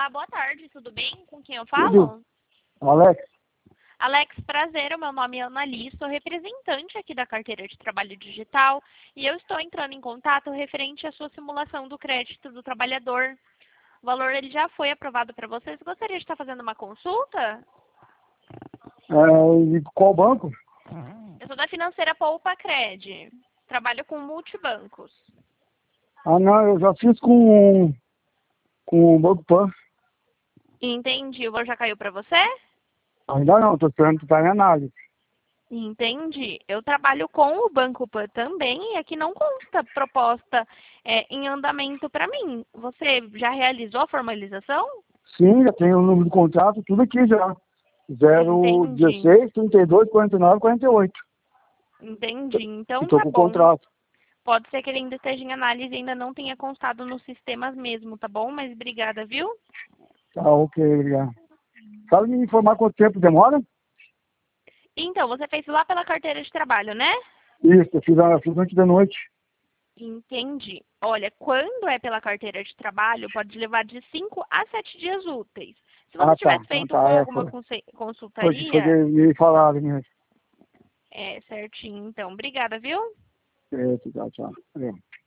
Olá, boa tarde, tudo bem? Com quem eu Tudo. falo? Alex, Alex, prazer, o meu nome é Annali, sou representante aqui da carteira de trabalho digital e eu estou entrando em contato referente à sua simulação do crédito do trabalhador. O valor ele já foi aprovado para vocês. Gostaria de estar fazendo uma consulta? e qual banco? Eu sou da financeira Poupa Cred. Trabalho com multibancos. Ah, não, eu já fiz com o Banco Pan. Entendi. O valor já caiu para você? Ainda não, estou esperando que está em análise. Entendi. Eu trabalho com o Banco Pan também e aqui não consta proposta em andamento para mim. Você já realizou a formalização? Sim, já tenho o número do contrato, tudo aqui já. Entendi. 016, 32, 49, 48. Entendi. Então Estou tá com o bom. contrato. Pode ser que ele ainda esteja em análise e ainda não tenha constado nos sistemas mesmo, tá bom? Mas obrigada, viu? Tá, ok, obrigado. Sabe me informar quanto tempo demora? Então, você fez lá pela carteira de trabalho, né? Isso, eu fiz antes da noite. Entendi. Olha, quando é pela carteira de trabalho, pode levar de 5 a 7 dias úteis. Se você Ah, tá. tivesse Então feito tá, com alguma foi que consultaria, me falaram mesmo. certinho. Então, obrigada, viu? Tchau, tchau.